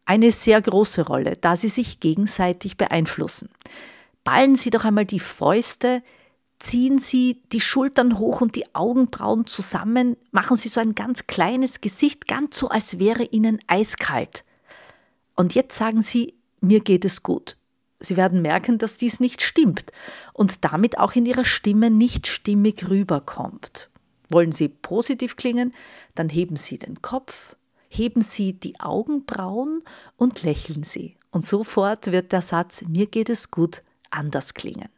eine sehr große Rolle, da sie sich gegenseitig beeinflussen. Ballen Sie doch einmal die Fäuste, ziehen Sie die Schultern hoch und die Augenbrauen zusammen, machen Sie so ein ganz kleines Gesicht, ganz so, als wäre Ihnen eiskalt. Und jetzt sagen Sie, mir geht es gut. Sie werden merken, dass dies nicht stimmt und damit auch in Ihrer Stimme nicht stimmig rüberkommt. Wollen Sie positiv klingen, dann heben Sie den Kopf, heben Sie die Augenbrauen und lächeln Sie. Und sofort wird der Satz, mir geht es gut, anders klingen.